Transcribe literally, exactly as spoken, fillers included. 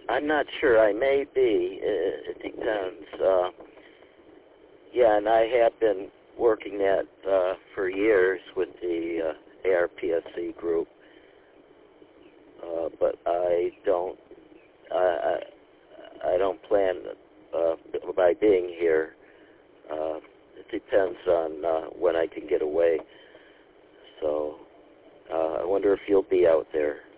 I'm not sure. I may be. It, it depends. Uh, yeah, and I have been working that uh, for years with the uh, A R P S C group, uh, but I don't. I I, I don't plan uh, by being here. Uh, it depends on uh, when I can get away. So uh, I wonder if you'll be out there.